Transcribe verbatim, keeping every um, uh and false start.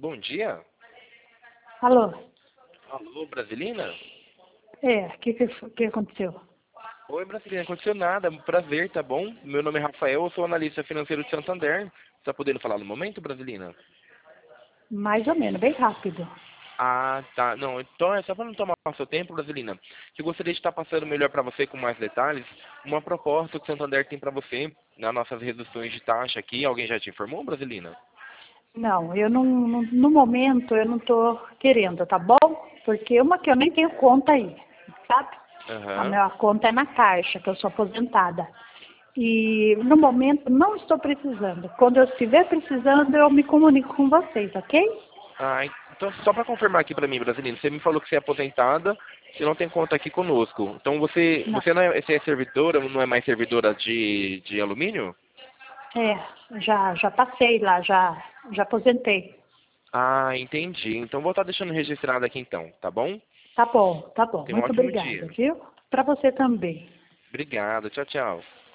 Bom dia. Alô? Alô, Brasilina? É, o que, que, que aconteceu? Oi, Brasilina, não aconteceu nada. Prazer, tá bom? Meu nome é Rafael, eu sou analista financeiro de Santander. Tá podendo falar no momento, Brasilina? Mais ou menos, bem rápido. Ah, tá. Não, então é só para não tomar seu tempo, Brasilina, que eu gostaria de estar passando melhor para você com mais detalhes uma proposta que o Santander tem para você nas nossas reduções de taxa aqui. Alguém já te informou, Brasilina? Não, eu não, não- no momento eu não estou querendo, tá bom? Porque uma que eu nem tenho conta aí, sabe? A Aham. minha conta é na Caixa, que eu sou aposentada. E no momento não estou precisando. Quando eu estiver precisando, eu me comunico com vocês, ok? Ah, então só para confirmar aqui para mim, Brasilina, você me falou que você é aposentada, você não tem conta aqui conosco. Então você, Não. você não é, você é servidora, não é mais servidora de, de alumínio? É, já, já passei lá, já, já aposentei. Ah, entendi. Então vou estar deixando registrado aqui então, tá bom? Tá bom, tá bom. Tenha um Muito ótimo obrigada, dia. viu? Para você também. Obrigado. Tchau, tchau.